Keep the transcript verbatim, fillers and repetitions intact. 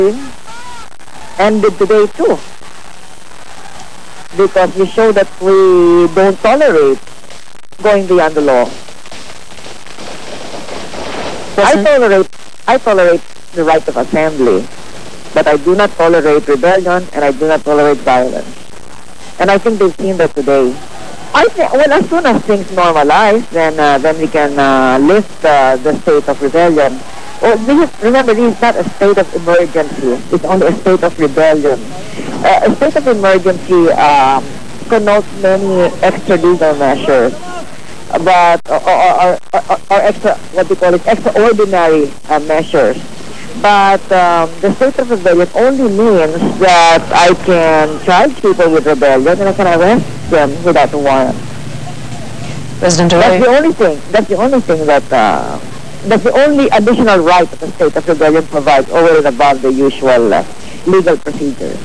ended today too. Because we show that we don't tolerate going beyond the law. I tolerate, I tolerate the right of assembly, but I do not tolerate rebellion and I do not tolerate violence. And I think they've seen that today. I think, well, as soon as things normalize, then uh, then we can uh, lift uh, the state of rebellion. Well, this is, remember, this is not a state of emergency. It's only a state of rebellion. Uh, a state of emergency um, connotes many extralegal measures, but or, or, or, or extra, what we call it, extraordinary uh, measures. But um, the state of rebellion only means that I can charge people with rebellion and I can arrest them without a warrant. President Roy. That's the only thing. That's the only thing that. Uh, that's the only additional right that the state of rebellion provides over and above the usual uh, legal procedures.